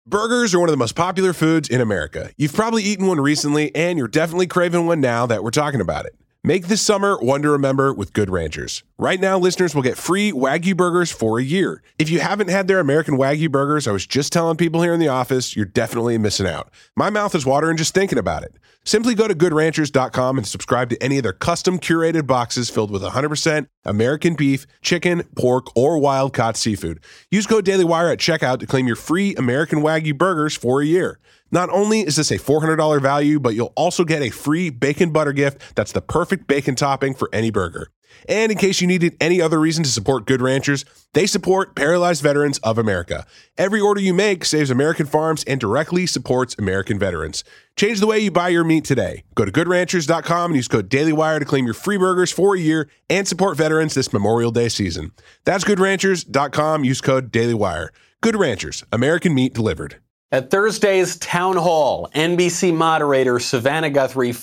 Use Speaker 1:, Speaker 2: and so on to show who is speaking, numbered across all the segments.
Speaker 1: Burgers are one of the most popular foods in America. You've probably eaten one recently, and you're definitely craving one now that we're talking about it. Make this summer one to remember with Good Ranchers. Right now, listeners will get free Wagyu burgers for a year. If you haven't had their American Wagyu burgers, I was just telling people here in the office, you're definitely missing out. My mouth is watering just thinking about it. Simply go to goodranchers.com and subscribe to any of their custom curated boxes filled with 100% American beef, chicken, pork, or wild-caught seafood. Use code DailyWire at checkout to claim your free American Wagyu burgers for a year. Not only is this a $400 value, but you'll also get a free bacon butter gift that's the perfect bacon topping for any burger. And in case you needed any other reason to support Good Ranchers, they support Paralyzed Veterans of America. Every order you make saves American farms and directly supports American veterans. Change the way you buy your meat today. Go to goodranchers.com and use code DailyWire to claim your free burgers for a year and support veterans this Memorial Day season. That's goodranchers.com. Use code DailyWire. Good Ranchers, American meat delivered.
Speaker 2: At Thursday's town hall, NBC moderator Savannah Guthrie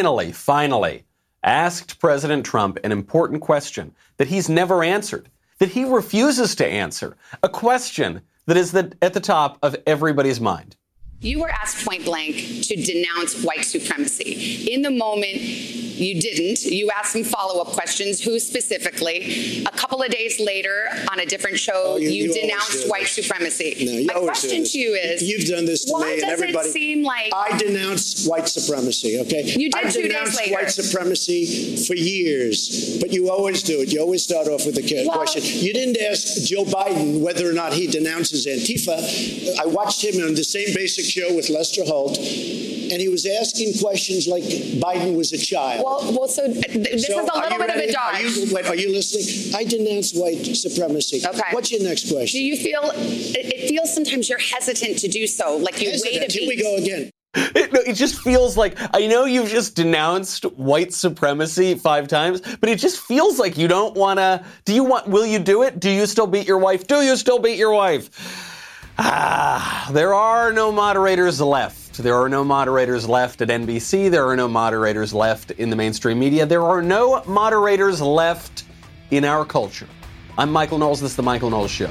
Speaker 2: finally asked President Trump an important question that he's never answered, that he refuses to answer, a question that is at the top of everybody's mind.
Speaker 3: You were asked point blank to denounce white supremacy. In the moment, you didn't. You asked some follow-up questions. Who specifically? A couple of days later, on a different show, you denounced white supremacy.
Speaker 4: No,
Speaker 3: my question to you is,
Speaker 4: you've done this to me and everybody.
Speaker 3: Why does it seem like
Speaker 4: I denounce white supremacy? Okay,
Speaker 3: you did 2 days later.
Speaker 4: I've denounced white supremacy for years, but you always do it. You always start off with a question. You didn't ask Joe Biden whether or not he denounces Antifa. I watched him on the same basic show with Lester Holt, and he was asking questions like Biden was a child.
Speaker 3: Well, so this is a little bit of a dodge.
Speaker 4: Are you listening? I denounce white supremacy.
Speaker 3: Okay.
Speaker 4: What's your next question?
Speaker 3: Do you feel, it feels sometimes you're hesitant to do so, like you wait a beat.
Speaker 4: Here we go again.
Speaker 2: It just feels like, I know you've just denounced white supremacy 5 times, but it just feels like you don't want to, will you do it? Do you still beat your wife? Do you still beat your wife? There are no moderators left. There are no moderators left at NBC. There are no moderators left in the mainstream media. There are no moderators left in our culture. I'm Michael Knowles. This is The Michael Knowles Show.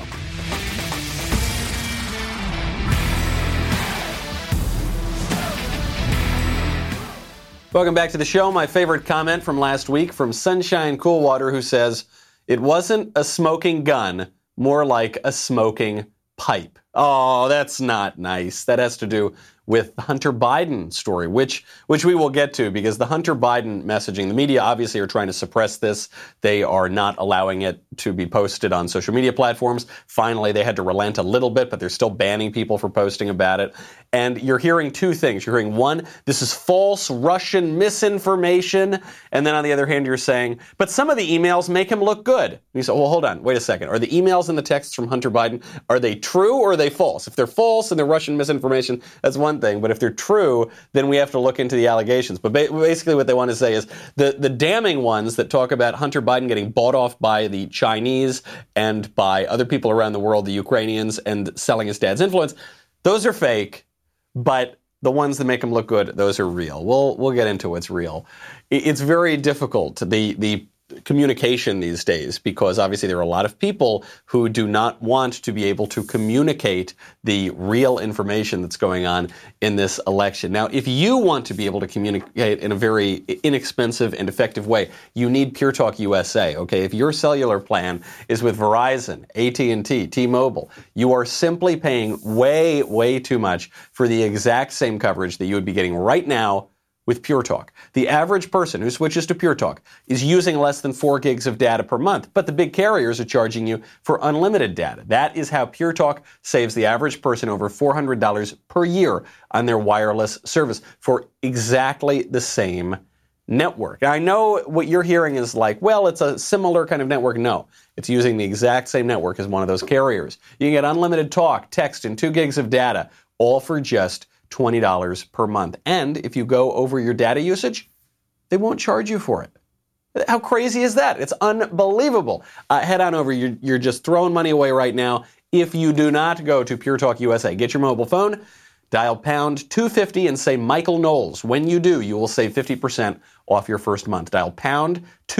Speaker 2: Welcome back to the show. My favorite comment from last week from Sunshine Coolwater, who says, "It wasn't a smoking gun, more like a smoking pipe." Oh, that's not nice. That has to do with the Hunter Biden story, which we will get to, because the Hunter Biden messaging, the media obviously are trying to suppress this. They are not allowing it to be posted on social media platforms. Finally, they had to relent a little bit, but they're still banning people for posting about it. And you're hearing 2 things. You're hearing, one, this is false Russian misinformation. And then on the other hand, you're saying, but some of the emails make him look good. And you say, well, hold on, wait a second. Are the emails and the texts from Hunter Biden, are they true or are they false? If they're false and they're Russian misinformation, that's one thing. But if they're true, then we have to look into the allegations. But basically what they want to say is the damning ones that talk about Hunter Biden getting bought off by the Chinese and by other people around the world, the Ukrainians, and selling his dad's influence, those are fake. But the ones that make him look good, those are real. We'll get into what's real. It's very difficult, the communication these days, because obviously there are a lot of people who do not want to be able to communicate the real information that's going on in this election. Now, if you want to be able to communicate in a very inexpensive and effective way, you need Pure Talk USA, okay? If your cellular plan is with Verizon, AT&T, T-Mobile, you are simply paying way, way too much for the exact same coverage that you would be getting right now with Pure Talk. The average person who switches to Pure Talk is using less than 4 gigs of data per month, but the big carriers are charging you for unlimited data. That is how Pure Talk saves the average person over $400 per year on their wireless service for exactly the same network. I know what you're hearing is like, well, it's a similar kind of network. No, it's using the exact same network as one of those carriers. You can get unlimited talk, text, and 2 gigs of data, all for just $20 per month. And if you go over your data usage, they won't charge you for it. How crazy is that? It's unbelievable. Head on over. You're just throwing money away right now if you do not go to Pure Talk USA. Get your mobile phone, dial pound 250 and say Michael Knowles. When you do, you will save 50% off your first month. Dial pound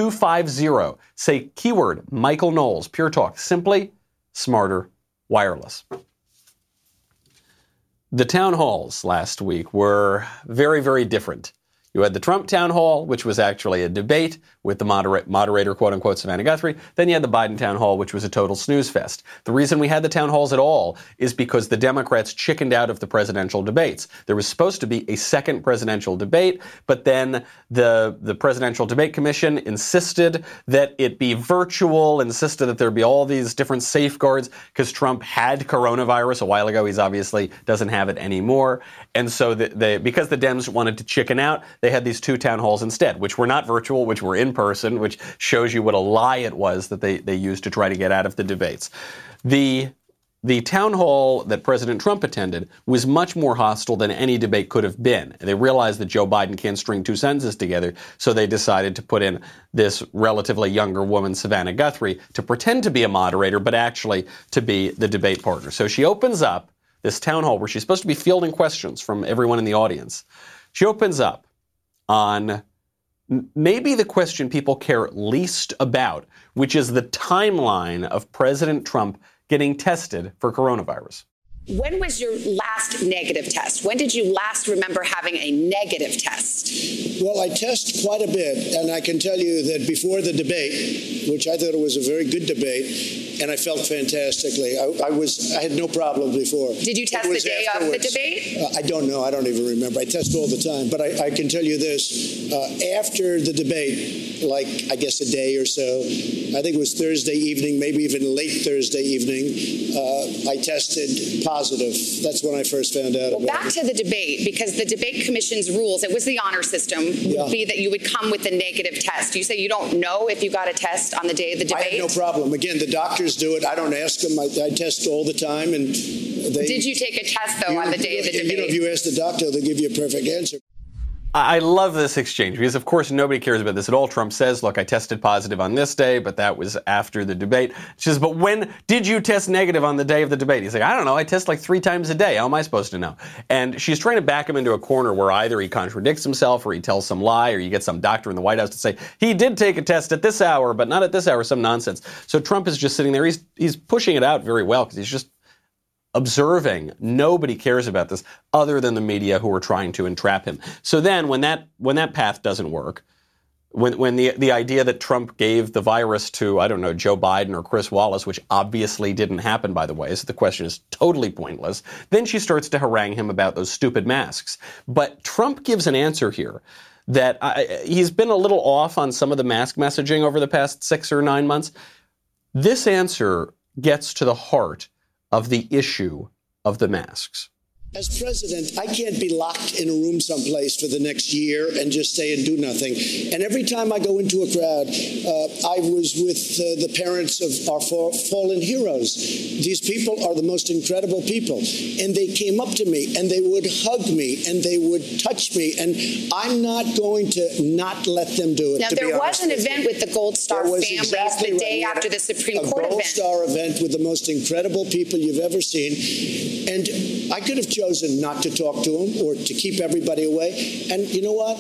Speaker 2: 250. Say keyword Michael Knowles. Pure Talk. Simply smarter wireless. The town halls last week were very, very different. You had the Trump town hall, which was actually a debate with the moderator, quote-unquote, Savannah Guthrie. Then you had the Biden town hall, which was a total snooze fest. The reason we had the town halls at all is because the Democrats chickened out of the presidential debates. There was supposed to be a second presidential debate, but then the Presidential Debate Commission insisted that it be virtual, insisted that there be all these different safeguards because Trump had coronavirus a while ago. He's obviously doesn't have it anymore. And so because the Dems wanted to chicken out, they had these two town halls instead, which were not virtual, which were in person, which shows you what a lie it was that they used to try to get out of the debates. The town hall that President Trump attended was much more hostile than any debate could have been. They realized that Joe Biden can't string two sentences together, so they decided to put in this relatively younger woman, Savannah Guthrie, to pretend to be a moderator, but actually to be the debate partner. So she opens up this town hall where she's supposed to be fielding questions from everyone in the audience. She opens up on maybe the question people care least about, which is the timeline of President Trump getting tested for coronavirus.
Speaker 3: When was your last negative test? When did you last remember having a negative test?
Speaker 4: Well, I test quite a bit, and I can tell you that before the debate, which I thought it was a very good debate, and I felt fantastically. I had no problem before.
Speaker 3: Did you test the day of the debate?
Speaker 4: I don't know. I don't even remember. I test all the time. But I can tell you this. After the debate, like I guess a day or so, I think it was Thursday evening, maybe even late Thursday evening, I tested positive. That's when I first found out about it.
Speaker 3: Back to the debate, because the debate commission's rules, it was the honor system, would be that you would come with a negative test. You say you don't know if you got a test on the day of the debate?
Speaker 4: I had no problem. Again, the doctors do it. I don't ask them. I test all the time. And
Speaker 3: did you take a test, though, on the day of the debate?
Speaker 4: If you ask the doctor, they'll give you a perfect answer.
Speaker 2: I love this exchange because, of course, nobody cares about this at all. Trump says, look, I tested positive on this day, but that was after the debate. She says, but when did you test negative on the day of the debate? He's like, I don't know. I test like 3 times a day. How am I supposed to know? And she's trying to back him into a corner where either he contradicts himself or he tells some lie or you get some doctor in the White House to say, he did take a test at this hour, but not at this hour, some nonsense. So Trump is just sitting there. He's pushing it out very well because he's just observing. Nobody cares about this other than the media who are trying to entrap him. So then when that path doesn't work, when the idea that Trump gave the virus to, I don't know, Joe Biden or Chris Wallace, which obviously didn't happen, by the way, so the question is totally pointless, then she starts to harangue him about those stupid masks. But Trump gives an answer here that he's been a little off on some of the mask messaging over the past 6 or 9 months. This answer gets to the heart of the issue of the masks.
Speaker 4: As president, I can't be locked in a room someplace for the next year and just stay and do nothing. And every time I go into a crowd, I was with the parents of our fallen heroes. These people are the most incredible people. And they came up to me and they would hug me and they would touch me. And I'm not going to not let them do it.
Speaker 3: Now, there was an event with the Gold Star families the day after the Supreme Court event. A Gold Star event with the most incredible people you've ever seen. And I could have chosen not to talk to him or to keep everybody away. And you know what?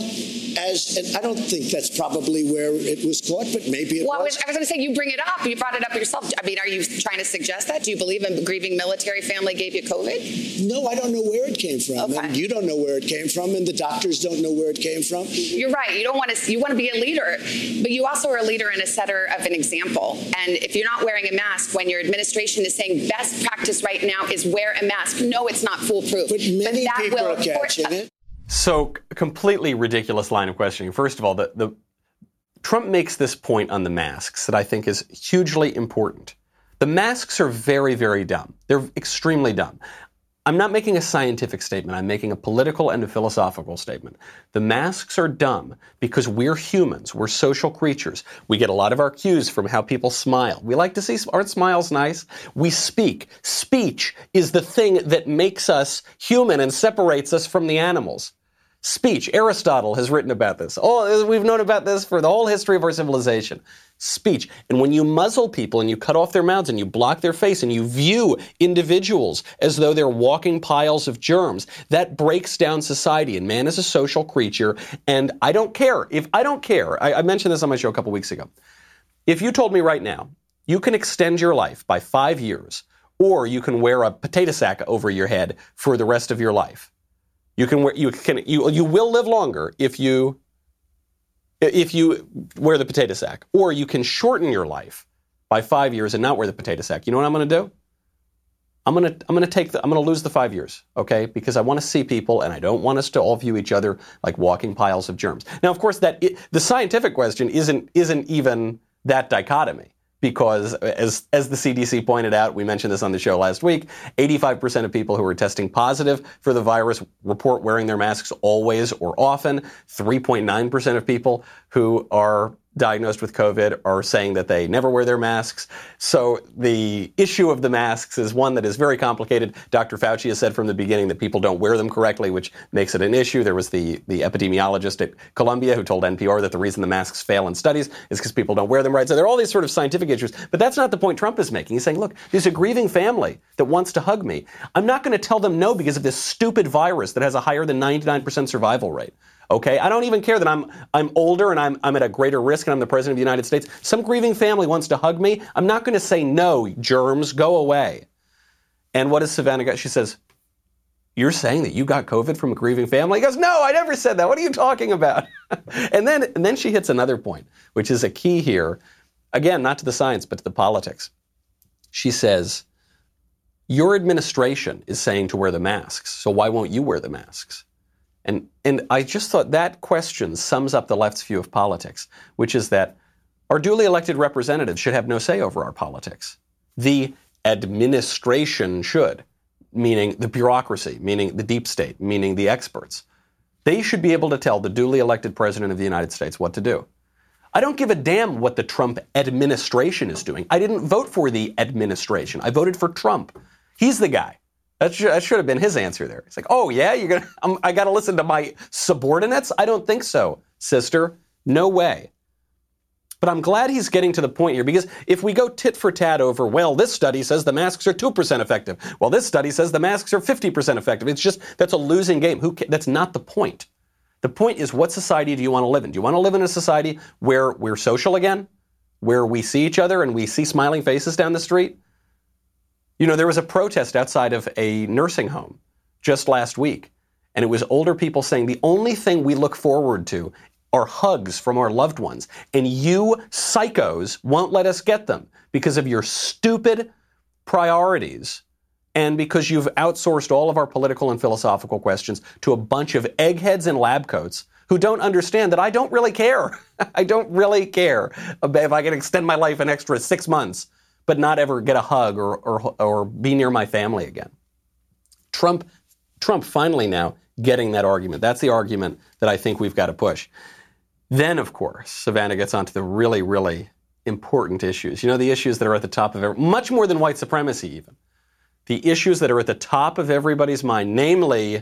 Speaker 3: And I don't think that's probably where it was caught, but maybe it was. I was going to say, you bring it up. You brought it up yourself. I mean, are you trying to suggest that? Do you believe a grieving military family gave you COVID?
Speaker 4: No, I don't know where it came from.
Speaker 3: Okay.
Speaker 4: And you don't know where it came from, and the doctors don't know where it came from.
Speaker 3: You're right. You want to be a leader, but you also are a leader and a setter of an example. And if you're not wearing a mask when your administration is saying best practice right now is wear a mask, no, it's not foolproof.
Speaker 4: But many people are catching it.
Speaker 2: So, completely ridiculous line of questioning. First of all, the Trump makes this point on the masks that I think is hugely important. The masks are very, very dumb. They're extremely dumb. I'm not making a scientific statement. I'm making a political and a philosophical statement. The masks are dumb because we're humans. We're social creatures. We get a lot of our cues from how people smile. We like to see, aren't smiles nice? We speak. Speech is the thing that makes us human and separates us from the animals. Speech. Aristotle has written about this. Oh, we've known about this for the whole history of our civilization. Speech. And when you muzzle people and you cut off their mouths and you block their face and you view individuals as though they're walking piles of germs, that breaks down society. And man is a social creature. And I don't care. I mentioned this on my show a couple weeks ago. If you told me right now, you can extend your life by 5 years, or you can wear a potato sack over your head for the rest of your life. You will live longer if you wear the potato sack, or you can shorten your life by 5 years and not wear the potato sack. You know what I'm going to do? I'm going to lose the 5 years, okay? Because I want to see people, and I don't want us to all view each other like walking piles of germs. Now, of course, the scientific question isn't even that dichotomy. Because as the CDC pointed out, we mentioned this on the show last week, 85% of people who are testing positive for the virus report wearing their masks always or often. 3.9% of people who are diagnosed with COVID are saying that they never wear their masks. So the issue of the masks is one that is very complicated. Dr. Fauci has said from the beginning that people don't wear them correctly, which makes it an issue. There was the epidemiologist at Columbia who told NPR that the reason the masks fail in studies is because people don't wear them right. So there are all these sort of scientific issues. But that's not the point Trump is making. He's saying, look, there's a grieving family that wants to hug me. I'm not going to tell them no because of this stupid virus that has a higher than 99% survival rate. Okay, I don't even care that I'm older and I'm at a greater risk and I'm the president of the United States. Some grieving family wants to hug me. I'm not going to say no, germs, go away. And what does Savannah got? She says, you're saying that you got COVID from a grieving family? He goes, no, I never said that. What are you talking about? and then she hits another point, which is a key here. Again, not to the science, but to the politics. She says, your administration is saying to wear the masks, so why won't you wear the masks? And I just thought that question sums up the left's view of politics, which is that our duly elected representatives should have no say over our politics. The administration should, meaning the bureaucracy, meaning the deep state, meaning the experts. They should be able to tell the duly elected president of the United States what to do. I don't give a damn what the Trump administration is doing. I didn't vote for the administration. I voted for Trump. He's the guy. That should have been his answer there. It's like, oh yeah, I got to listen to my subordinates? I don't think so, sister. No way. But I'm glad he's getting to the point here, because if we go tit for tat over, well, this study says the masks are 2% effective. Well, this study says the masks are 50% effective. It's just, that's a losing game. That's not the point. The point is, what society do you want to live in? Do you want to live in a society where we're social again? Where we see each other and we see smiling faces down the street? You know, there was a protest outside of a nursing home just last week, and it was older people saying the only thing we look forward to are hugs from our loved ones, and you psychos won't let us get them because of your stupid priorities and because you've outsourced all of our political and philosophical questions to a bunch of eggheads in lab coats who don't understand that I don't really care. I don't really care if I can extend my life an extra 6 months, but not ever get a hug or be near my family again. Trump finally now getting that argument. That's the argument that I think we've got to push. Then, of course, Savannah gets onto the really, really important issues. You know, the issues that are at the top of much more than white supremacy even. The issues that are at the top of everybody's mind, namely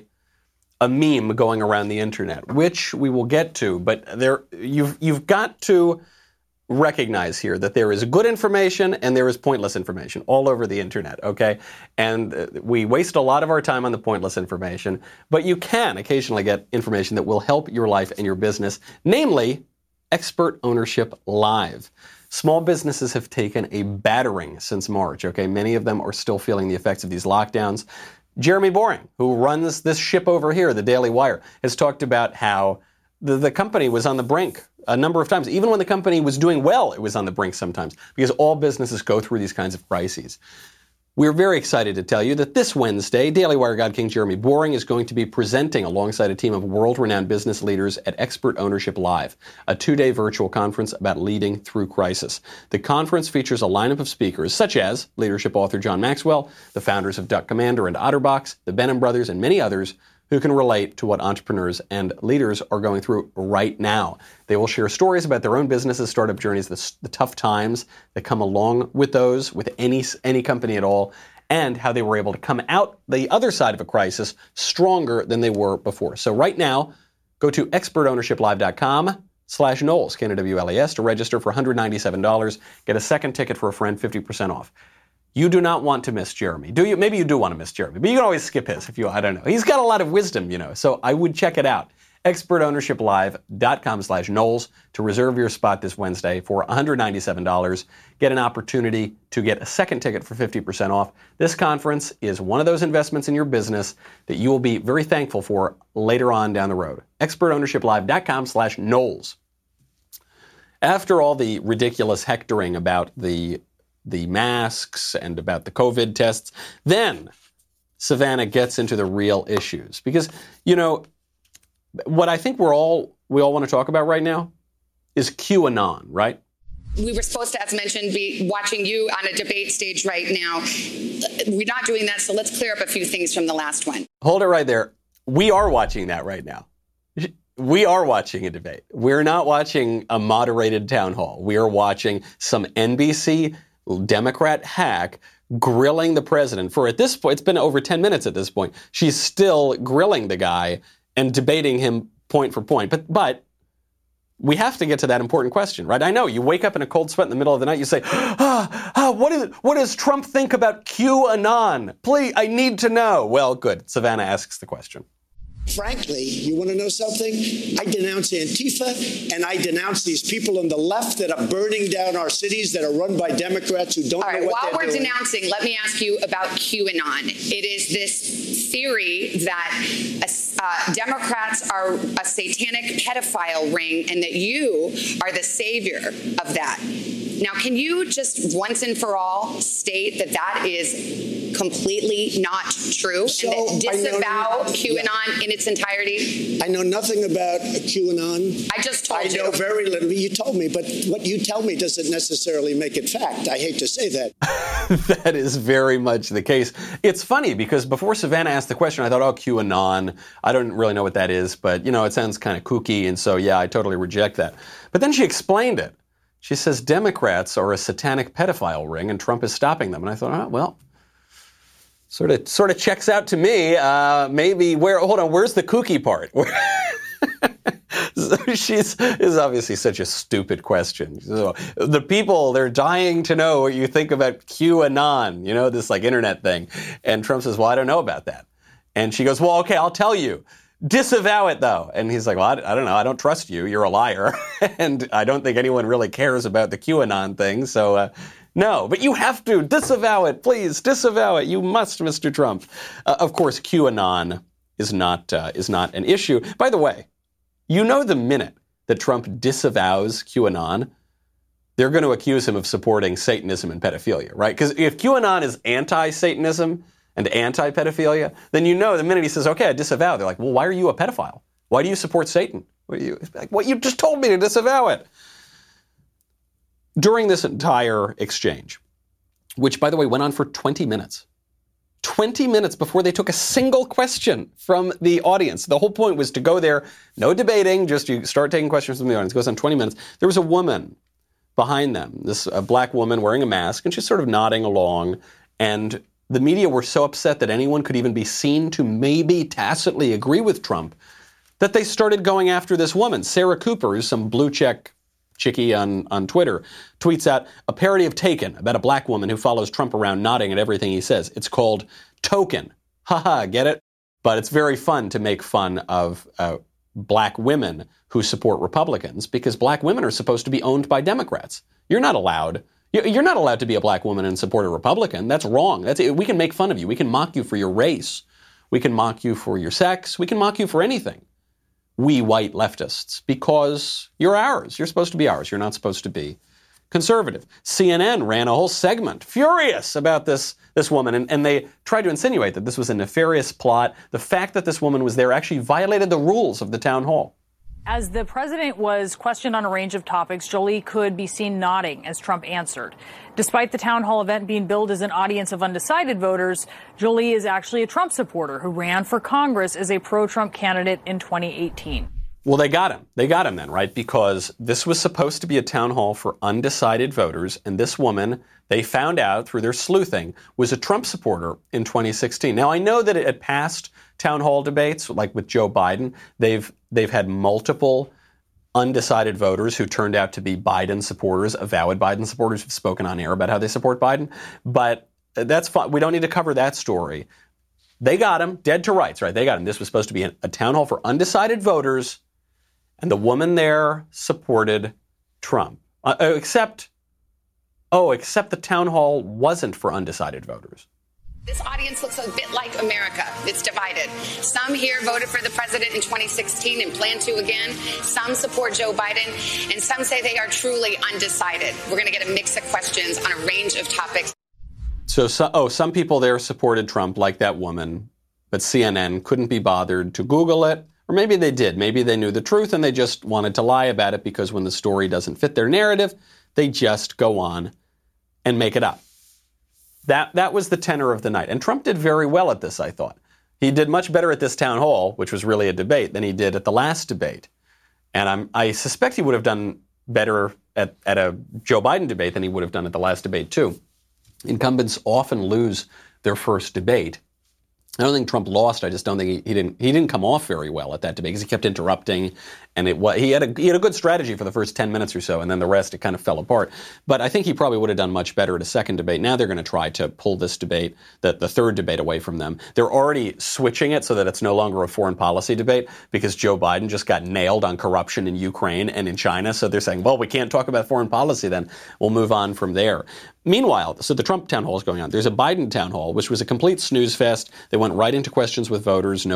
Speaker 2: a meme going around the internet, which we will get to, but you've got to recognize here that there is good information and there is pointless information all over the internet, okay? And we waste a lot of our time on the pointless information, but you can occasionally get information that will help your life and your business, namely Expert Ownership Live. Small businesses have taken a battering since March, okay? Many of them are still feeling the effects of these lockdowns. Jeremy Boring, who runs this ship over here, the Daily Wire, has talked about how the company was on the brink a number of times. Even when the company was doing well, it was on the brink sometimes, because all businesses go through these kinds of crises. We're very excited to tell you that this Wednesday, Daily Wire God King Jeremy Boring is going to be presenting alongside a team of world-renowned business leaders at Expert Ownership Live, a 2-day virtual conference about leading through crisis. The conference features a lineup of speakers such as leadership author John Maxwell, the founders of Duck Commander and OtterBox, the Benham Brothers, and many others who can relate to what entrepreneurs and leaders are going through right now. They will share stories about their own businesses, startup journeys, the tough times that come along with those, with any company at all, and how they were able to come out the other side of a crisis stronger than they were before. So right now, go to expertownershiplive.com/Knowles, Knowles, to register for $197. Get a second ticket for a friend, 50% off. You do not want to miss Jeremy. Do you? Maybe you do want to miss Jeremy, but you can always skip his if you, I don't know. He's got a lot of wisdom, you know, so I would check it out. expertownershiplive.com/Knowles to reserve your spot this Wednesday for $197. Get an opportunity to get a second ticket for 50% off. This conference is one of those investments in your business that you will be very thankful for later on down the road. expertownershiplive.com/Knowles. After all the ridiculous hectoring about the masks and about the COVID tests, then Savannah gets into the real issues. Because, you know, what I think we all want to talk about right now is QAnon, right?
Speaker 3: We were supposed to, as mentioned, be watching you on a debate stage right now. We're not doing that, so let's clear up a few things from the last one.
Speaker 2: Hold it right there. We are watching that right now. We are watching a debate. We're not watching a moderated town hall. We are watching some NBC Democrat hack grilling the president for, at this point, it's been over 10 minutes at this point. She's still grilling the guy and debating him point for point. But we have to get to that important question, right? I know you wake up in a cold sweat in the middle of the night. You say, what does Trump think about QAnon? Please, I need to know. Well, good. Savannah asks the question.
Speaker 4: Frankly, you want to know something? I denounce Antifa, and I denounce these people on the left that are burning down our cities that are run by Democrats who don't know what they're doing.
Speaker 3: While we're denouncing, let me ask you about QAnon. It is this theory that Democrats are a satanic pedophile ring and that you are the savior of that. Now, can you just once and for all state that that is completely not true and that disavow QAnon in its entirety?
Speaker 4: I know nothing about QAnon.
Speaker 3: I just told you.
Speaker 4: I know very little. You told me, but what you tell me doesn't necessarily make it fact. I hate to say that.
Speaker 2: That is very much the case. It's funny because before Savannah asked the question, I thought, QAnon, I don't really know what that is, but, it sounds kind of kooky, and so, yeah, I totally reject that. But then she explained it. She says Democrats are a satanic pedophile ring, and Trump is stopping them. And I thought, sort of checks out to me. Maybe where's the kooky part? This is obviously such a stupid question. So, the people, they're dying to know what you think about QAnon, this like internet thing. And Trump says, well, I don't know about that. And she goes, well, okay, I'll tell you. Disavow it, though. And he's like, well, I don't know. I don't trust you. You're a liar. And I don't think anyone really cares about the QAnon thing. So, no. But you have to disavow it. Please, disavow it. You must, Mr. Trump. Of course, QAnon is not an issue. By the way, the minute that Trump disavows QAnon, they're going to accuse him of supporting Satanism and pedophilia, right? Because if QAnon is anti-Satanism and anti-pedophilia, then the minute he says, okay, I disavow, they're like, well, why are you a pedophile? Why do you support Satan? You just told me to disavow it. During this entire exchange, which, by the way, went on for 20 minutes, 20 minutes before they took a single question from the audience. The whole point was to go there, no debating, just you start taking questions from the audience. It goes on 20 minutes. There was a woman behind them, a black woman wearing a mask, and she's sort of nodding along, and the media were so upset that anyone could even be seen to maybe tacitly agree with Trump that they started going after this woman. Sarah Cooper, who's some blue check chickie on Twitter, tweets out a parody of Taken about a black woman who follows Trump around nodding at everything he says. It's called Token. Haha, get it? But it's very fun to make fun of black women who support Republicans because black women are supposed to be owned by Democrats. You're not allowed to be a black woman and support a Republican. That's wrong. We can make fun of you. We can mock you for your race. We can mock you for your sex. We can mock you for anything. We white leftists, because you're ours. You're supposed to be ours. You're not supposed to be conservative. CNN ran a whole segment furious about this woman, and they tried to insinuate that this was a nefarious plot. The fact that this woman was there actually violated the rules of the town hall.
Speaker 5: As the president was questioned on a range of topics, Jolie could be seen nodding as Trump answered. Despite the town hall event being billed as an audience of undecided voters, Jolie is actually a Trump supporter who ran for Congress as a pro-Trump candidate in 2018.
Speaker 2: Well, they got him. They got him then, right? Because this was supposed to be a town hall for undecided voters, and this woman, they found out through their sleuthing, was a Trump supporter in 2016. Now, I know that at past town hall debates, like with Joe Biden, they've had multiple undecided voters who turned out to be Biden supporters, avowed Biden supporters who've spoken on air about how they support Biden. But that's fine. We don't need to cover that story. They got him dead to rights, right? They got him. This was supposed to be a town hall for undecided voters, And the woman there supported Trump. Except the town hall wasn't for undecided voters.
Speaker 3: This audience looks a bit like America. It's divided. Some here voted for the president in 2016 and plan to again. Some support Joe Biden, and some say they are truly undecided. We're going to get a mix of questions on a range of topics.
Speaker 2: So some people there supported Trump, like that woman, but CNN couldn't be bothered to Google it. Or maybe they did. Maybe they knew the truth and they just wanted to lie about it, because when the story doesn't fit their narrative, they just go on and make it up. That was the tenor of the night. And Trump did very well at this, I thought. He did much better at this town hall, which was really a debate, than he did at the last debate. And I suspect he would have done better at a Joe Biden debate than he would have done at the last debate, too. Incumbents often lose their first debate. I don't think Trump lost. I just don't think he didn't come off very well at that debate, because he kept interrupting, and he had a good strategy for the first 10 minutes or so, and then the rest, it kind of fell apart. But I think he probably would have done much better at a second debate. Now they're going to try to pull this debate, the third debate, away from them. They're already switching it so that it's no longer a foreign policy debate, because Joe Biden just got nailed on corruption in Ukraine and in China. So they're saying, well, we can't talk about foreign policy then. We'll move on from there. Meanwhile, so the Trump town hall is going on. There's a Biden town hall, which was a complete snooze fest. They went right into questions with voters.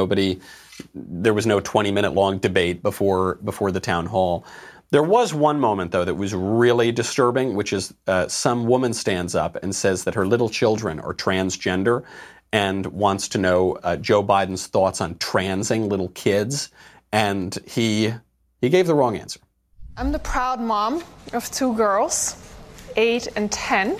Speaker 2: There was no 20-minute long debate before the town hall. There was one moment, though, that was really disturbing, which is some woman stands up and says that her little children are transgender and wants to know Joe Biden's thoughts on transing little kids. And he gave the wrong answer.
Speaker 6: I'm the proud mom of 2 girls, 8 and 10.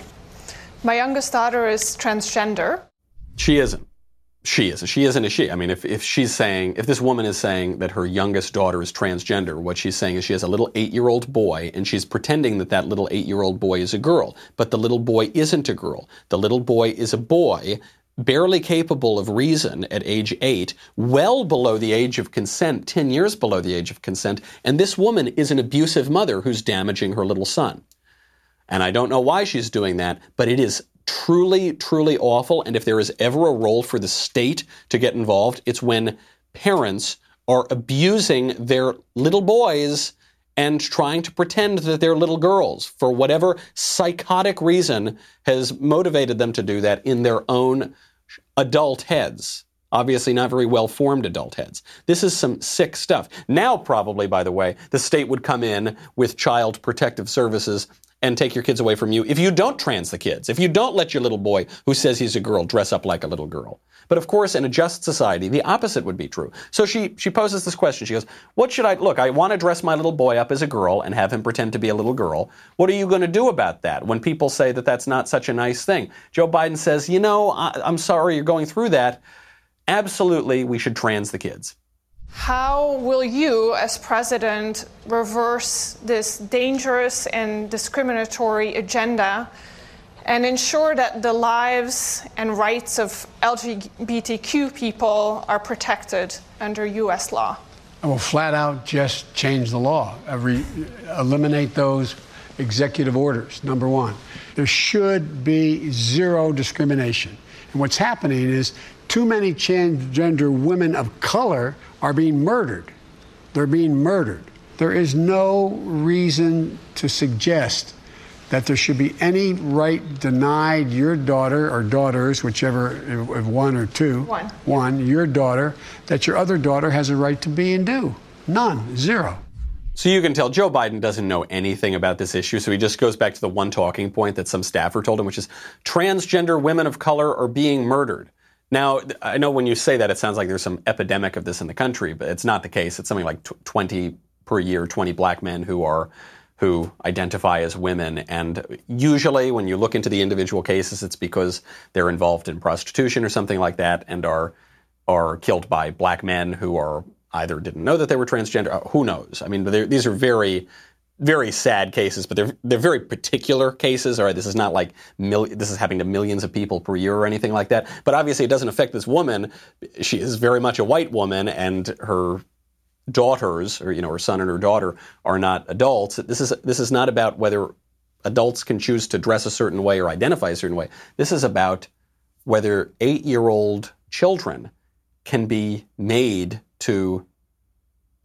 Speaker 6: My youngest daughter is transgender.
Speaker 2: She isn't. She is. She isn't a she. I mean, if this woman is saying that her youngest daughter is transgender, what she's saying is she has a little 8-year-old boy, and she's pretending that little 8-year-old boy is a girl. But the little boy isn't a girl. The little boy is a boy, barely capable of reason at age 8, well below the age of consent, 10 years below the age of consent. And this woman is an abusive mother who's damaging her little son. And I don't know why she's doing that, but it is truly, truly awful. And if there is ever a role for the state to get involved, it's when parents are abusing their little boys and trying to pretend that they're little girls for whatever psychotic reason has motivated them to do that in their own adult heads. Obviously not very well-formed adult heads. This is some sick stuff. Now, probably, by the way, the state would come in with Child Protective Services and take your kids away from you if you don't trans the kids, if you don't let your little boy who says he's a girl dress up like a little girl. But of course, in a just society, the opposite would be true. So she poses this question. She goes, I want to dress my little boy up as a girl and have him pretend to be a little girl. What are you going to do about that when people say that that's not such a nice thing? Joe Biden says, I'm sorry you're going through that. Absolutely, we should trans the kids.
Speaker 6: How will you, as president, reverse this dangerous and discriminatory agenda and ensure that the lives and rights of LGBTQ people are protected under U.S. law?
Speaker 7: I will flat out just change the law. Eliminate those executive orders, number one. There should be zero discrimination. And what's happening is too many transgender women of color are being murdered. They're being murdered. There is no reason to suggest that there should be any right denied your daughter or daughters, whichever, if one or two. One, your daughter, that your other daughter has a right to be and do. None. Zero.
Speaker 2: So you can tell Joe Biden doesn't know anything about this issue, so he just goes back to the one talking point that some staffer told him, which is transgender women of color are being murdered. Now, I know when you say that, it sounds like there's some epidemic of this in the country, but it's not the case. It's something like 20 per year, 20 black men who identify as women. And usually when you look into the individual cases, it's because they're involved in prostitution or something like that and are killed by black men who are either didn't know that they were transgender. Who knows? I mean, these are very, very sad cases, but they're very particular cases. All right, this is not like this is happening to millions of people per year or anything like that. But obviously, it doesn't affect this woman. She is very much a white woman, and her daughters, or her son and her daughter, are not adults. This is not about whether adults can choose to dress a certain way or identify a certain way. This is about whether 8-year-old children can be made to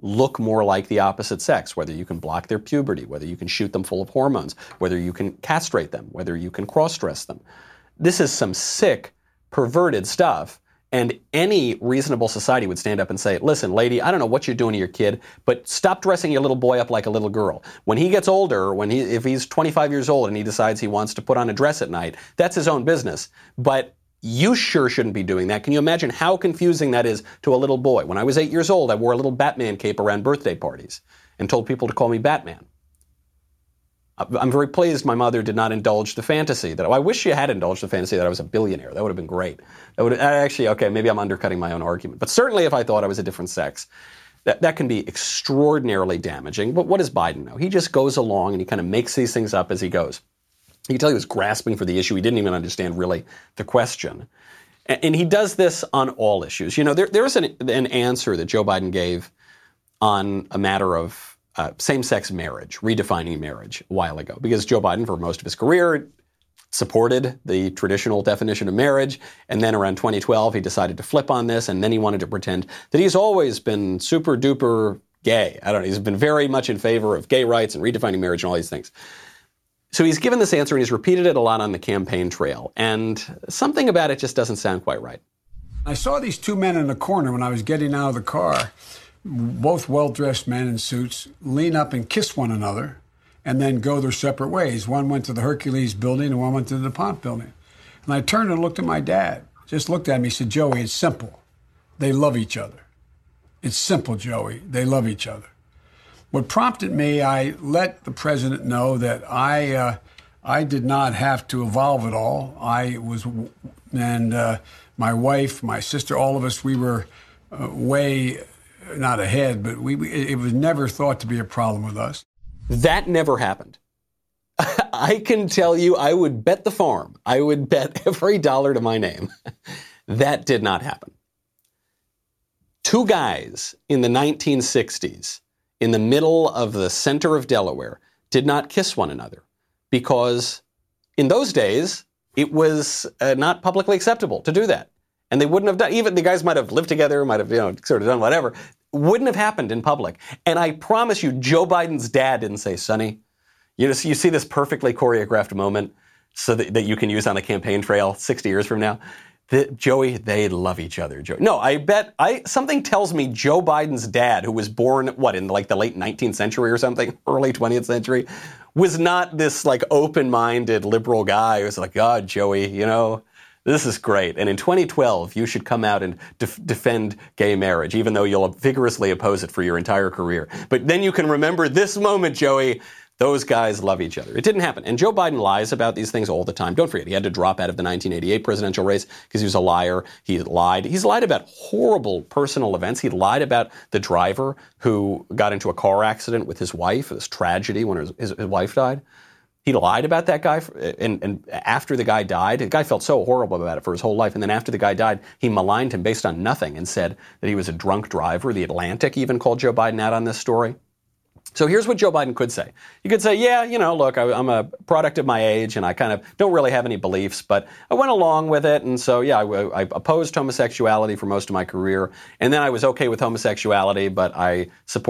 Speaker 2: look more like the opposite sex, whether you can block their puberty, whether you can shoot them full of hormones, whether you can castrate them, whether you can cross-dress them. This is some sick, perverted stuff. And any reasonable society would stand up and say, listen, lady, I don't know what you're doing to your kid, but stop dressing your little boy up like a little girl. When he gets older, if he's 25 years old and he decides he wants to put on a dress at night, that's his own business. But you sure shouldn't be doing that. Can you imagine how confusing that is to a little boy? When I was 8 years old, I wore a little Batman cape around birthday parties and told people to call me Batman. I'm very pleased my mother did not indulge the fantasy that I wish she had indulged the fantasy that I was a billionaire. That would have been great. That would actually, okay, maybe I'm undercutting my own argument. But certainly if I thought I was a different sex, that can be extraordinarily damaging. But what does Biden know? He just goes along and he kind of makes these things up as he goes. You can tell he was grasping for the issue. He didn't even understand really the question. And he does this on all issues. You know, there was an answer that Joe Biden gave on a matter of same-sex marriage, redefining marriage a while ago, because Joe Biden, for most of his career, supported the traditional definition of marriage, and then around 2012, he decided to flip on this, and then he wanted to pretend that he's always been super-duper gay. I don't know, he's been very much in favor of gay rights and redefining marriage and all these things. So he's given this answer, and he's repeated it a lot on the campaign trail, and something about it just doesn't sound quite right.
Speaker 7: I saw these two men in the corner when I was getting out of the car, both well-dressed men in suits, lean up and kiss one another and then go their separate ways. One went to the Hercules building and one went to the DuPont building. And I turned and looked at my dad, just looked at me, said, Joey, it's simple. They love each other. It's simple, Joey. They love each other. What prompted me, I let the president know that I did not have to evolve at all. My wife, my sister, all of us, we were way not ahead, but it was never thought to be a problem with us.
Speaker 2: That never happened. I can tell you, I would bet the farm. I would bet every dollar to my name. That did not happen. Two guys in the 1960s, in the middle of the center of Delaware, did not kiss one another because in those days, it was not publicly acceptable to do that. And they wouldn't have done, even the guys might have lived together, might have, sort of done whatever. Wouldn't have happened in public. And I promise you, Joe Biden's dad didn't say, Sonny, you see this perfectly choreographed moment so that you can use on the campaign trail 60 years from now. Joey, they love each other. Joey. No, I bet, something tells me Joe Biden's dad, who was born, in like the late 19th century or something, early 20th century, was not this like open-minded liberal guy who was like, God, Joey, this is great. And in 2012, you should come out and defend gay marriage, even though you'll vigorously oppose it for your entire career. But then you can remember this moment, Joey. Those guys love each other. It didn't happen. And Joe Biden lies about these things all the time. Don't forget, he had to drop out of the 1988 presidential race because he was a liar. He lied. He's lied about horrible personal events. He lied about the driver who got into a car accident with his wife, this tragedy when his wife died. He lied about that guy, and after the guy died, the guy felt so horrible about it for his whole life, and then after the guy died, he maligned him based on nothing and said that he was a drunk driver. The Atlantic even called Joe Biden out on this story. So here's what Joe Biden could say. He could say, yeah, look, I'm a product of my age, and I kind of don't really have any beliefs, but I went along with it, and so, yeah, I opposed homosexuality for most of my career, and then I was okay with homosexuality, but I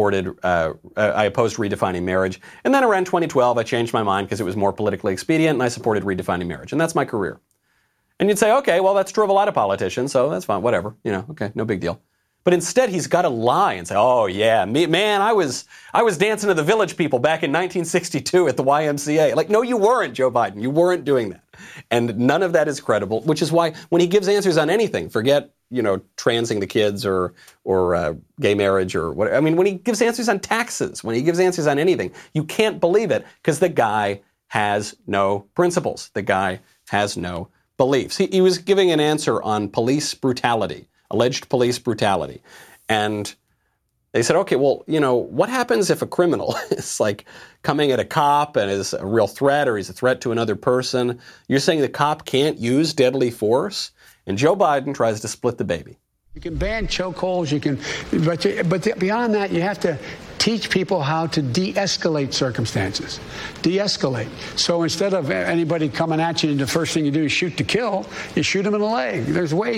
Speaker 2: opposed redefining marriage, and then around 2012, I changed my mind because it was more politically expedient, and I supported redefining marriage, and that's my career. And you'd say, okay, well, that's true of a lot of politicians, so that's fine, whatever, okay, no big deal. But instead, he's got to lie and say, oh, yeah, I was dancing to the Village People back in 1962 at the YMCA. Like, no, you weren't, Joe Biden. You weren't doing that. And none of that is credible, which is why when he gives answers on anything, forget, transing the kids or gay marriage or what. I mean, when he gives answers on taxes, when he gives answers on anything, you can't believe it because the guy has no principles. The guy has no beliefs. He was giving an answer on police brutality. Alleged police brutality. And they said, okay, well, what happens if a criminal is like coming at a cop and is a real threat or he's a threat to another person? You're saying the cop can't use deadly force? And Joe Biden tries to split the baby.
Speaker 7: You can ban chokeholds, but beyond that, you have to teach people how to de-escalate circumstances. De-escalate. So instead of anybody coming at you and the first thing you do is shoot to kill, you shoot them in the leg. There's ways.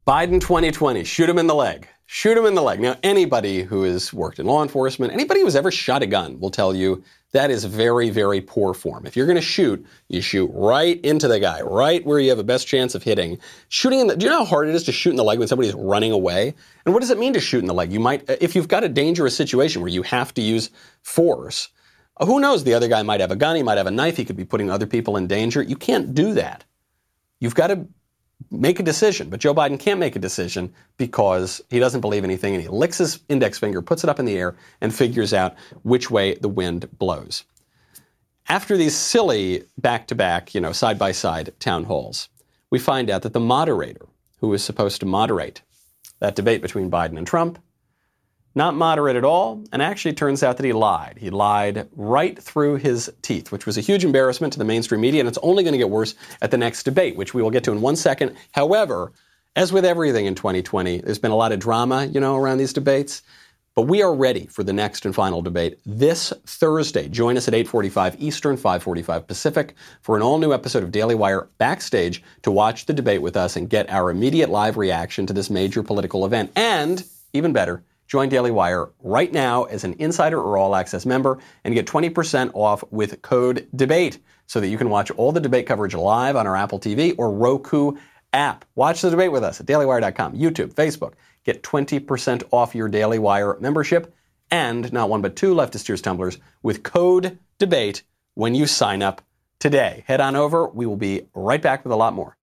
Speaker 2: Biden 2020, shoot him in the leg. Shoot him in the leg. Now, anybody who has worked in law enforcement, anybody who's ever shot a gun will tell you that is very, very poor form. If you're going to shoot, you shoot right into the guy, right where you have the best chance of hitting. Shooting in the, do you know how hard it is to shoot in the leg when somebody's running away? And what does it mean to shoot in the leg? You might, if you've got a dangerous situation where you have to use force, who knows? The other guy might have a gun, he might have a knife, he could be putting other people in danger. You can't do that. You've got to make a decision. But Joe Biden can't make a decision because he doesn't believe anything, and he licks his index finger, puts it up in the air, and figures out which way the wind blows. After these silly back-to-back, side-by-side town halls, we find out that the moderator, who was supposed to moderate that debate between Biden and Trump, not moderate at all, and actually turns out that he lied. He lied right through his teeth, which was a huge embarrassment to the mainstream media, and it's only going to get worse at the next debate, which we will get to in 1 second. However, as with everything in 2020, there's been a lot of drama, around these debates, but we are ready for the next and final debate this Thursday. Join us at 8:45 Eastern, 5:45 Pacific for an all-new episode of Daily Wire Backstage to watch the debate with us and get our immediate live reaction to this major political event. And, even better, join Daily Wire right now as an insider or all-access member and get 20% off with code DEBATE so that you can watch all the debate coverage live on our Apple TV or Roku app. Watch the debate with us at dailywire.com, YouTube, Facebook. Get 20% off your Daily Wire membership and not one but two Leftist Tears tumblers with code DEBATE when you sign up today. Head on over. We will be right back with a lot more.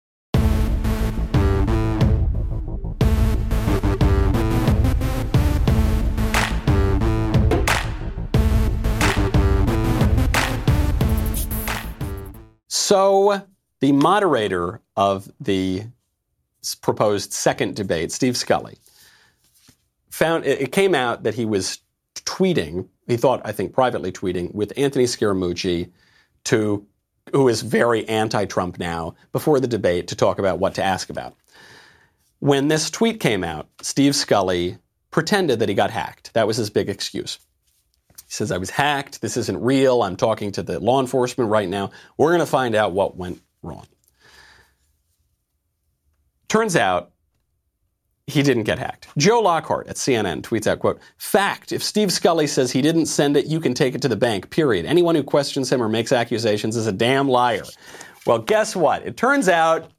Speaker 2: So the moderator of the proposed second debate, Steve Scully, found it came out that he was tweeting, I think privately tweeting, with Anthony Scaramucci, who is very anti-Trump now, before the debate to talk about what to ask about. When this tweet came out, Steve Scully pretended that he got hacked. That was his big excuse. He says, I was hacked. This isn't real. I'm talking to the law enforcement right now. We're going to find out what went wrong. Turns out he didn't get hacked. Joe Lockhart at CNN tweets out, quote, fact, if Steve Scully says he didn't send it, you can take it to the bank, period. Anyone who questions him or makes accusations is a damn liar. Well, guess what? It turns out,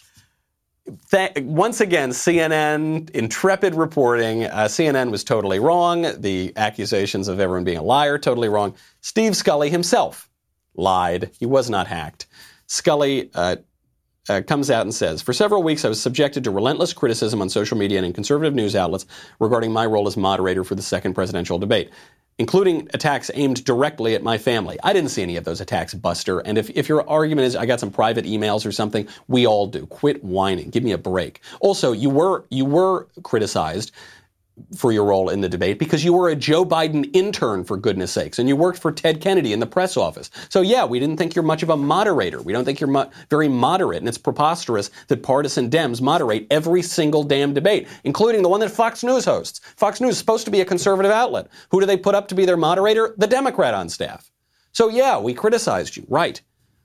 Speaker 2: once again, CNN, intrepid reporting, CNN was totally wrong. The accusations of everyone being a liar, totally wrong. Steve Scully himself lied. He was not hacked. Scully comes out and says, for several weeks I was subjected to relentless criticism on social media and in conservative news outlets regarding my role as moderator for the second presidential debate, including attacks aimed directly at my family. I didn't see any of those attacks, Buster. And if your argument is I got some private emails or something, we all do. Quit whining. Give me a break. Also, you were criticized for your role in the debate because you were a Joe Biden intern, for goodness sakes, and you worked for Ted Kennedy in the press office. So yeah, we didn't think you're much of a moderator. We don't think you're very moderate, and it's preposterous that partisan Dems moderate every single damn debate, including the one that Fox News hosts. Fox News is supposed to be a conservative outlet. Who do they put up to be their moderator? The Democrat on staff. So yeah, we criticized you, right?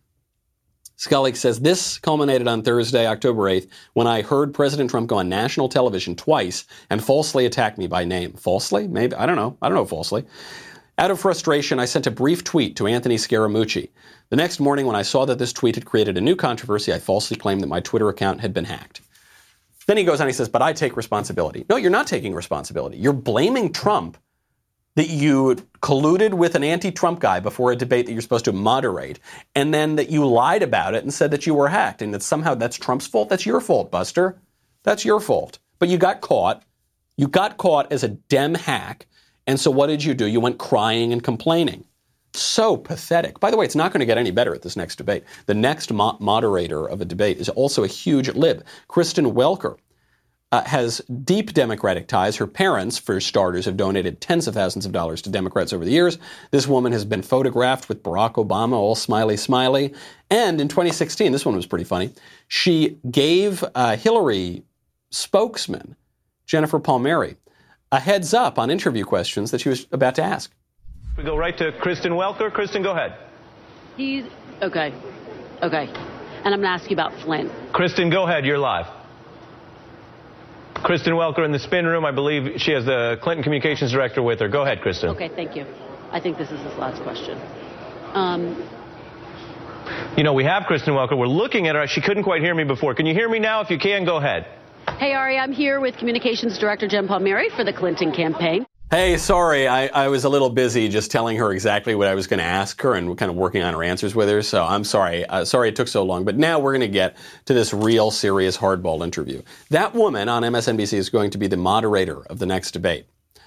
Speaker 2: Scully says this culminated on Thursday, October 8th, when I heard President Trump go on national television twice and falsely attack me by name. Falsely? Maybe. I don't know falsely. Out of frustration, I sent a brief tweet to Anthony Scaramucci. The next morning, when I saw that this tweet had created a new controversy, I falsely claimed that my Twitter account had been hacked. Then he goes on, he says, but I take responsibility. No, you're not taking responsibility. You're blaming Trump that you colluded with an anti-Trump guy before a debate that you're supposed to moderate, and then that you lied about it and said that you were hacked, and that somehow that's Trump's fault. That's your fault, Buster. That's your fault. But you got caught. You got caught as a Dem hack, and so what did you do? You went crying and complaining. So pathetic. By the way, it's not going to get any better at this next debate. The next moderator of a debate is also a huge lib. Kristen Welker has deep Democratic ties. Her parents, for starters, have donated tens of thousands of dollars to Democrats over the years. This woman has been photographed with Barack Obama, all smiley, smiley. And in 2016, this one was pretty funny, she gave Hillary spokesman, Jennifer Palmieri, a heads up on interview questions that she was about to ask.
Speaker 8: We go right to Kristen Welker. Kristen, go ahead.
Speaker 9: Okay. And I'm going to ask you about Flynn.
Speaker 8: Kristen, go ahead. You're live. Kristen Welker in the spin room. I believe she has the Clinton communications director with her. Go ahead, Kristen.
Speaker 9: Okay, thank you. I think this is his last question.
Speaker 8: You know, we have Kristen Welker. We're looking at her. She couldn't quite hear me before. Can you hear me now? If you can, go ahead.
Speaker 9: Hey, Ari, I'm here with Communications Director Jen Palmieri for the Clinton campaign.
Speaker 2: Hey, sorry, I was a little busy just telling her exactly what I was going to ask her and kind of working on her answers with her, so I'm sorry. Sorry it took so long, but now we're going to get to this real serious hardball interview. That woman on MSNBC is going to be the moderator of the next debate.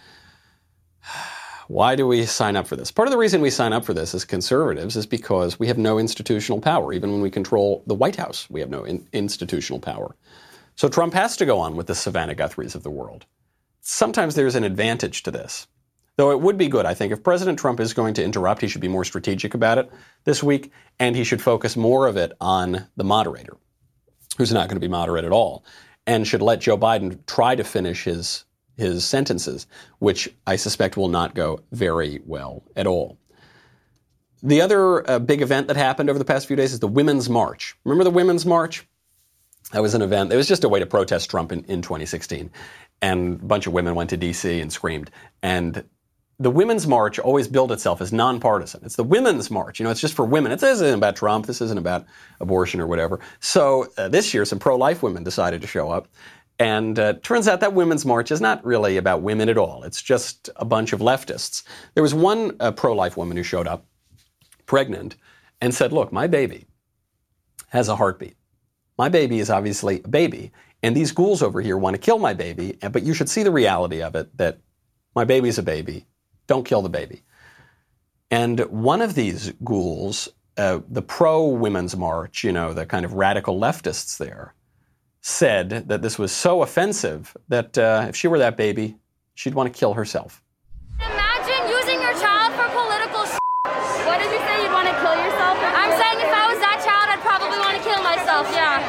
Speaker 2: Why do we sign up for this? Part of the reason we sign up for this as conservatives is because we have no institutional power. Even when we control the White House, we have no institutional power. So Trump has to go on with the Savannah Guthries of the world. Sometimes there's an advantage to this. Though it would be good, I think, if President Trump is going to interrupt, he should be more strategic about it this week, and he should focus more of it on the moderator, who's not going to be moderate at all, and should let Joe Biden try to finish his sentences, which I suspect will not go very well at all. The other big event that happened over the past few days is the Women's March. Remember the Women's March? That was an event. It was just a way to protest Trump in 2016. And a bunch of women went to D.C. and screamed. And the Women's March always billed itself as nonpartisan. It's the Women's March. You know, it's just for women. This isn't about Trump. This isn't about abortion or whatever. So this year, some pro-life women decided to show up. And turns out that Women's March is not really about women at all. It's just a bunch of leftists. There was one pro-life woman who showed up, pregnant, and said, look, my baby has a heartbeat. My baby is obviously a baby. And these ghouls over here want to kill my baby, but you should see the reality of it, that my baby's a baby. Don't kill the baby. And one of these ghouls, the pro-Women's March, you know, the kind of radical leftists there, said that this was so offensive that if she were that baby, she'd want to kill herself.
Speaker 10: Imagine using your child for political shit. What did you say? You'd want to kill yourself? I'm saying if I was that child, I'd probably want to kill myself, yeah.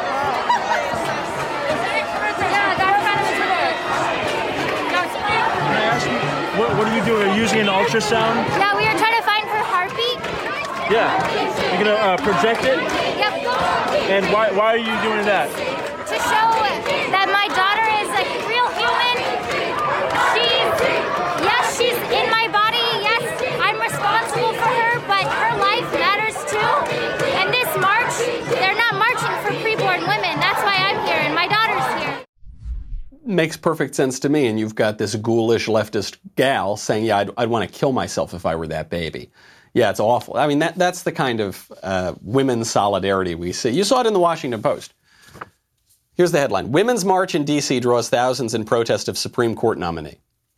Speaker 11: What are you doing? Are you using an ultrasound?
Speaker 10: Yeah, we are trying to find her heartbeat.
Speaker 11: Yeah. You're going to project it?
Speaker 10: Yep.
Speaker 11: And why are you doing that?
Speaker 10: To show that my daughter is a real human. She's in my body. Yes, I'm responsible for her, but her life matters too. And this march, they're not marching for preborn women. That's why I'm here, and my daughter's here.
Speaker 2: Makes perfect sense to me, and you've got this ghoulish leftist gal saying, yeah, I'd want to kill myself if I were that baby. Yeah, it's awful. I mean, that's the kind of women's solidarity we see. You saw it in the Washington Post. Here's the headline. Women's March in D.C. draws thousands in protest of Supreme Court nominee.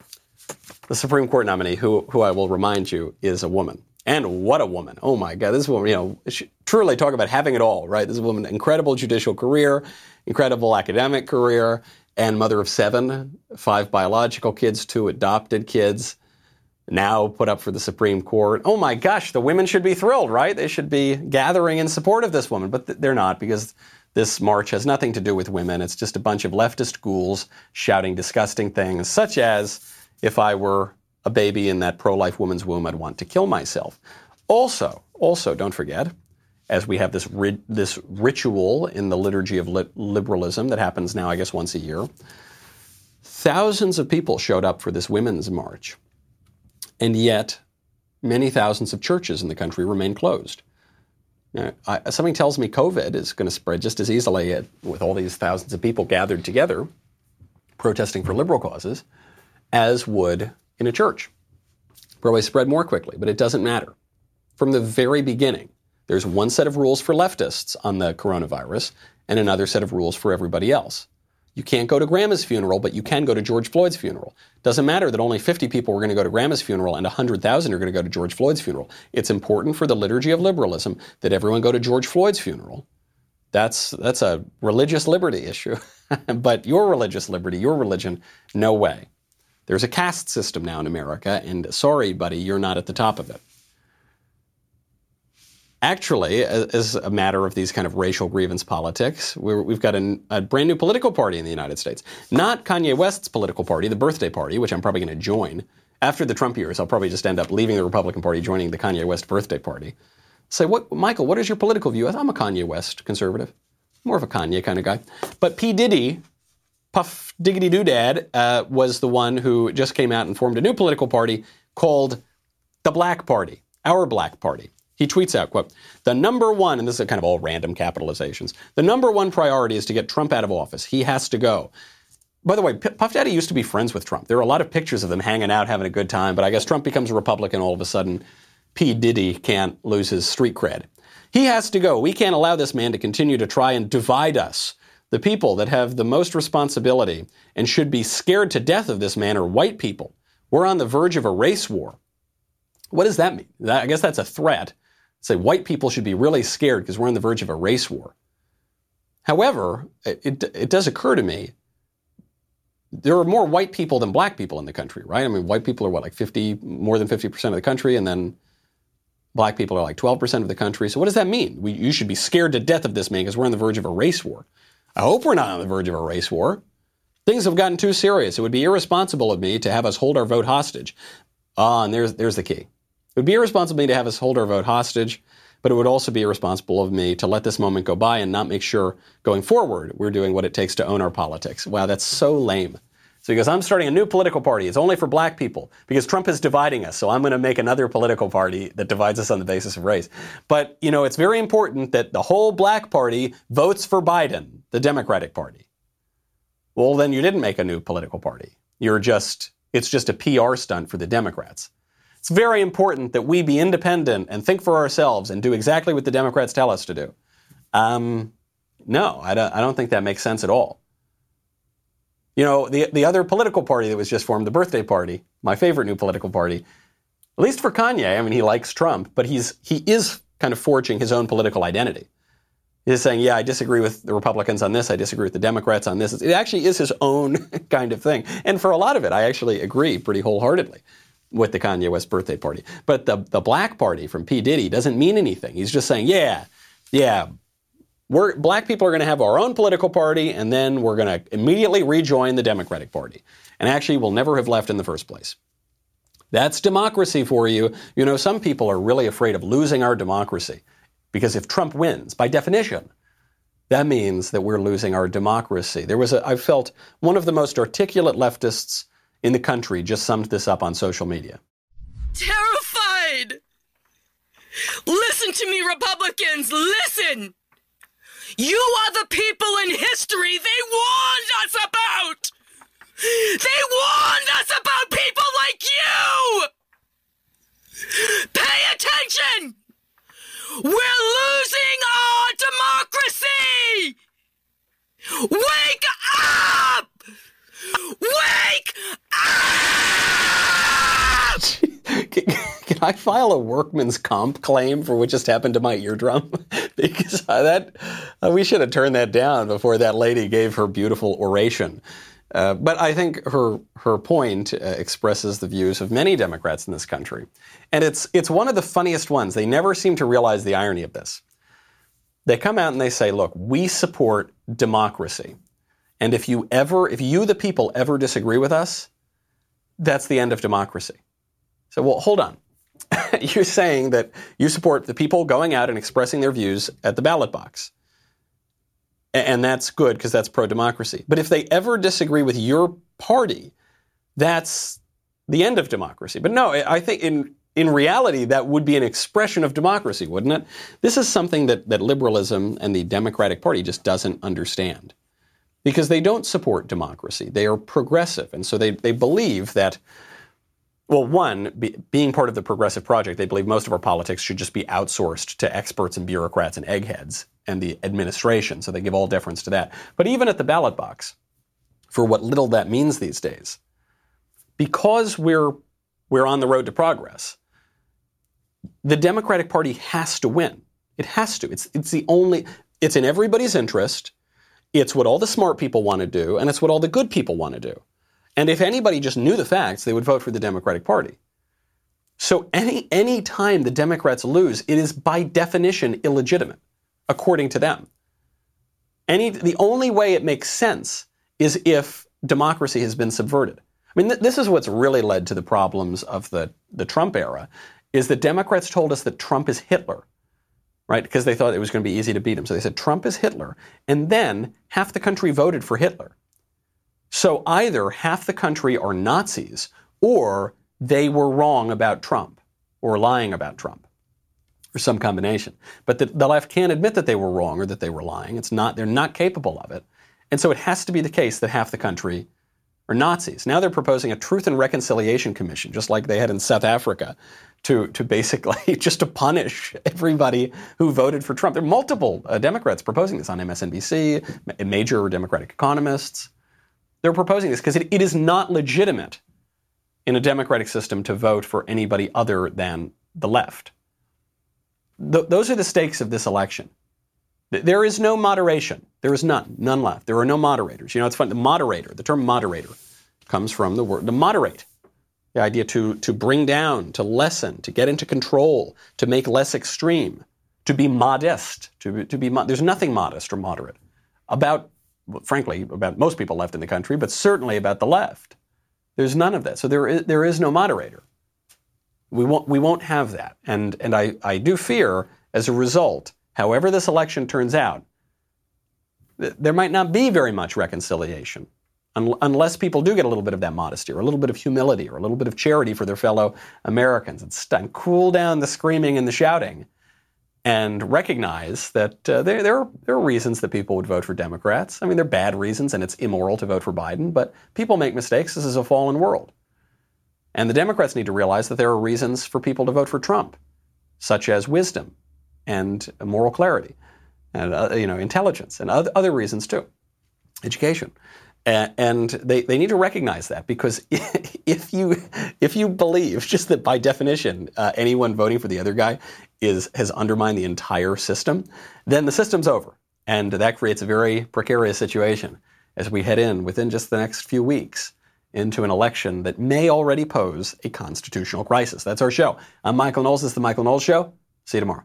Speaker 2: The Supreme Court nominee, who I will remind you, is a woman. And what a woman. Oh, my God. This woman, you know, truly talk about having it all, right? This woman, incredible judicial career, incredible academic career, and mother of 7, 5 biological kids, 2 adopted kids, now put up for the Supreme Court. Oh my gosh, the women should be thrilled, right? They should be gathering in support of this woman, but they're not, because this march has nothing to do with women. It's just a bunch of leftist ghouls shouting disgusting things, such as, if I were a baby in that pro-life woman's womb, I'd want to kill myself. Also, don't forget, as we have this ritual in the liturgy of liberalism that happens now, I guess, once a year, thousands of people showed up for this Women's March. And yet, many thousands of churches in the country remain closed. Now, something tells me COVID is going to spread just as easily with all these thousands of people gathered together protesting for liberal causes as would in a church. Probably spread more quickly, but it doesn't matter. From the very beginning, there's one set of rules for leftists on the coronavirus and another set of rules for everybody else. You can't go to Grandma's funeral, but you can go to George Floyd's funeral. Doesn't matter that only 50 people were going to go to Grandma's funeral and 100,000 are going to go to George Floyd's funeral. It's important for the liturgy of liberalism that everyone go to George Floyd's funeral. That's a religious liberty issue. But your religious liberty, your religion, no way. There's a caste system now in America, and sorry, buddy, you're not at the top of it. Actually, as a matter of these kind of racial grievance politics, we've got a brand new political party in the United States. Not Kanye West's political party, the Birthday Party, which I'm probably going to join. After the Trump years, I'll probably just end up leaving the Republican Party, joining the Kanye West Birthday Party. Say, Michael, what is your political view? I'm a Kanye West conservative. More of a Kanye kind of guy. But P. Diddy Puff Diggity Doodad was the one who just came out and formed a new political party called the Black Party, Our Black Party. He tweets out, quote, the number one, and this is kind of all random capitalizations, the number one priority is to get Trump out of office. He has to go. By the way, Puff Daddy used to be friends with Trump. There are a lot of pictures of them hanging out, having a good time, but I guess Trump becomes a Republican, all of a sudden P. Diddy can't lose his street cred. He has to go. We can't allow this man to continue to try and divide us. The people that have the most responsibility and should be scared to death of this man are white people. We're on the verge of a race war. What does that mean? I guess that's a threat. Say white people should be really scared because we're on the verge of a race war. However, it does occur to me, there are more white people than black people in the country, right? I mean, white people are what, like more than 50% of the country, and then black people are like 12% of the country. So what does that mean? You should be scared to death of this man because we're on the verge of a race war. I hope we're not on the verge of a race war. Things have gotten too serious. It would be irresponsible of me to have us hold our vote hostage. And there's the key. It would be irresponsible of me to have us hold our vote hostage, but it would also be irresponsible of me to let this moment go by and not make sure going forward we're doing what it takes to own our politics. Wow, that's so lame. So he goes, I'm starting a new political party. It's only for black people because Trump is dividing us. So I'm going to make another political party that divides us on the basis of race. But, it's very important that the whole black party votes for Biden, the Democratic Party. Well, then you didn't make a new political party. It's just a PR stunt for the Democrats. It's very important that we be independent and think for ourselves and do exactly what the Democrats tell us to do. No, I don't think that makes sense at all. The other political party that was just formed, the Birthday Party, my favorite new political party, at least for Kanye, I mean, he likes Trump, but he is kind of forging his own political identity. He's saying, yeah, I disagree with the Republicans on this, I disagree with the Democrats on this. It actually is his own kind of thing. And for a lot of it, I actually agree pretty wholeheartedly with the Kanye West Birthday Party. But the Black Party from P. Diddy doesn't mean anything. He's just saying, black people are going to have our own political party, and then we're going to immediately rejoin the Democratic Party. And actually, we'll never have left in the first place. That's democracy for you. Some people are really afraid of losing our democracy because if Trump wins, by definition, that means that we're losing our democracy. I felt one of the most articulate leftists in the country just summed this up on social media.
Speaker 12: Terrified! Listen to me, Republicans, listen! You are the people in history they warned us about! They warned us about people like you! Pay attention! We're losing our democracy! Wake up! Wake up!
Speaker 2: Can I file a workman's comp claim for what just happened to my eardrum? Because we should have turned that down before that lady gave her beautiful oration. But I think her point expresses the views of many Democrats in this country. And it's one of the funniest ones. They never seem to realize the irony of this. They come out and they say, look, we support democracy. And if you, the people, ever disagree with us, that's the end of democracy. So, well, hold on. You're saying that you support the people going out and expressing their views at the ballot box. And that's good because that's pro-democracy. But if they ever disagree with your party, that's the end of democracy. But no, I think in reality, that would be an expression of democracy, wouldn't it? This is something that liberalism and the Democratic Party just doesn't understand. Because they don't support democracy. They are progressive. And so they believe that, well, being part of the progressive project, they believe most of our politics should just be outsourced to experts and bureaucrats and eggheads and the administration. So they give all deference to that. But even at the ballot box, for what little that means these days, because we're on the road to progress, the Democratic Party has to win. It has to. It's in everybody's interest. It's what all the smart people want to do, and it's what all the good people want to do. And if anybody just knew the facts, they would vote for the Democratic Party. So any time the Democrats lose, it is by definition illegitimate, according to them. The only way it makes sense is if democracy has been subverted. I mean, this is what's really led to the problems of the Trump era, is that Democrats told us that Trump is Hitler. Right? Because they thought it was going to be easy to beat him. So they said, Trump is Hitler. And then half the country voted for Hitler. So either half the country are Nazis or they were wrong about Trump or lying about Trump or some combination. But the left can't admit that they were wrong or that they were lying. They're not capable of it. And so it has to be the case that half the country are Nazis. Now they're proposing a Truth and Reconciliation Commission, just like they had in South Africa, to basically just to punish everybody who voted for Trump. There are multiple Democrats proposing this on MSNBC, major Democratic economists. They're proposing this because it is not legitimate in a democratic system to vote for anybody other than the left. Those are the stakes of this election. There is no moderation. There is none left. There are no moderators. You know, it's fun. The term moderator comes from the word to moderate. The idea to bring down, to lessen, to get into control, to make less extreme, to be modest, there's nothing modest or moderate about most people left in the country, but certainly about the left. There's none of that. So there is no moderator. We won't have that. And I do fear, as a result, however this election turns out, there might not be very much reconciliation unless people do get a little bit of that modesty or a little bit of humility or a little bit of charity for their fellow Americans and cool down the screaming and the shouting and recognize that there are reasons that people would vote for Democrats. I mean, they're bad reasons and it's immoral to vote for Biden, but people make mistakes. This is a fallen world. And the Democrats need to realize that there are reasons for people to vote for Trump, such as wisdom and moral clarity and intelligence and other reasons too, education. And they need to recognize that, because if you believe just that by definition anyone voting for the other guy has undermined the entire system, then the system's over. And that creates a very precarious situation as we head within just the next few weeks into an election that may already pose a constitutional crisis. That's our show. I'm Michael Knowles. This is The Michael Knowles Show. See you tomorrow.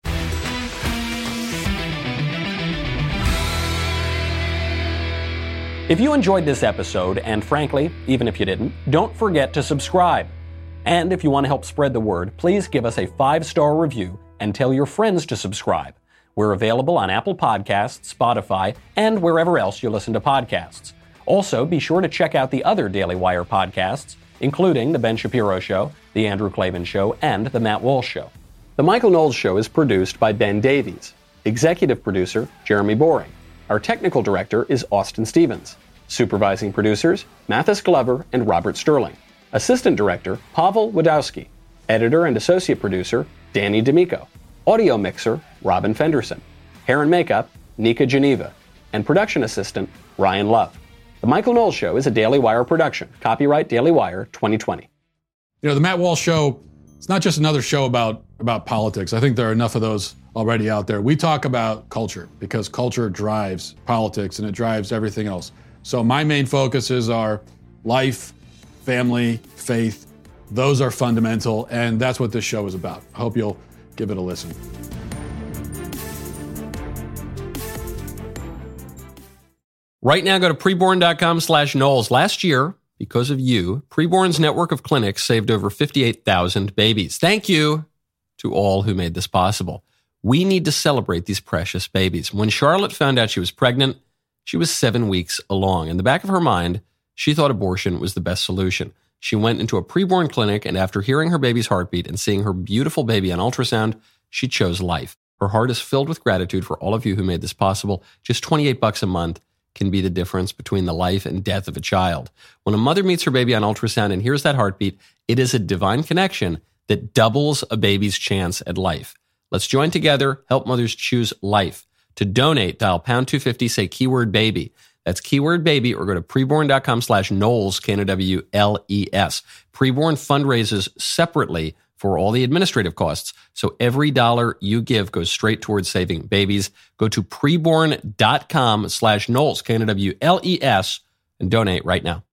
Speaker 2: If you enjoyed this episode, and frankly, even if you didn't, don't forget to subscribe. And if you want to help spread the word, please give us a 5-star review and tell your friends to subscribe. We're available on Apple Podcasts, Spotify, and wherever else you listen to podcasts. Also, be sure to check out the other Daily Wire podcasts, including The Ben Shapiro Show, The Andrew Klavan Show, and The Matt Walsh Show. The Michael Knowles Show is produced by Ben Davies. Executive producer, Jeremy Boring. Our technical director is Austin Stevens. Supervising producers, Mathis Glover and Robert Sterling. Assistant director, Pavel Wadowski. Editor and associate producer, Danny D'Amico. Audio mixer, Robin Fenderson. Hair and makeup, Nika Geneva. And production assistant, Ryan Love. The Michael Knowles Show is a Daily Wire production. Copyright Daily Wire 2020.
Speaker 13: You know, the Matt Walsh Show, it's not just another show about politics. I think there are enough of those already out there. We talk about culture because culture drives politics and it drives everything else. So my main focuses are life, family, faith. Those are fundamental, and that's what this show is about. I hope you'll give it a listen.
Speaker 2: Right now, go to preborn.com/Knowles. Last year, because of you, Preborn's network of clinics saved over 58,000 babies. Thank you to all who made this possible. We need to celebrate these precious babies. When Charlotte found out she was pregnant, she was 7 weeks along. In the back of her mind, she thought abortion was the best solution. She went into a preborn clinic, and after hearing her baby's heartbeat and seeing her beautiful baby on ultrasound, she chose life. Her heart is filled with gratitude for all of you who made this possible. Just $28 a month can be the difference between the life and death of a child. When a mother meets her baby on ultrasound and hears that heartbeat, it is a divine connection that doubles a baby's chance at life. Let's join together, help mothers choose life. To donate, dial pound 250, say keyword baby. That's keyword baby, or go to preborn.com/Knowles, Knowles. Preborn fundraises separately for all the administrative costs. So every dollar you give goes straight towards saving babies. Go to preborn.com/Knowles, Knowles, and donate right now.